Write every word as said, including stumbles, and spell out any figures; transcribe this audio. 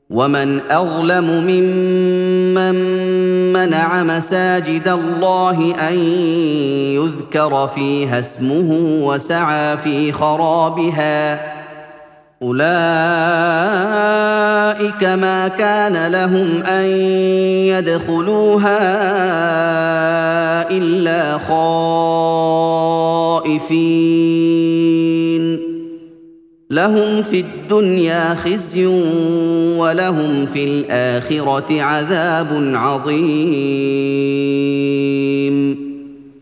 ومن اظلم ممن منع مساجد الله ان يذكر فيها اسمه وسعى في خرابها اولئك ما كان لهم ان يدخلوها الا خائفين لهم في الدنيا خزي ولهم في الآخرة عذاب عظيم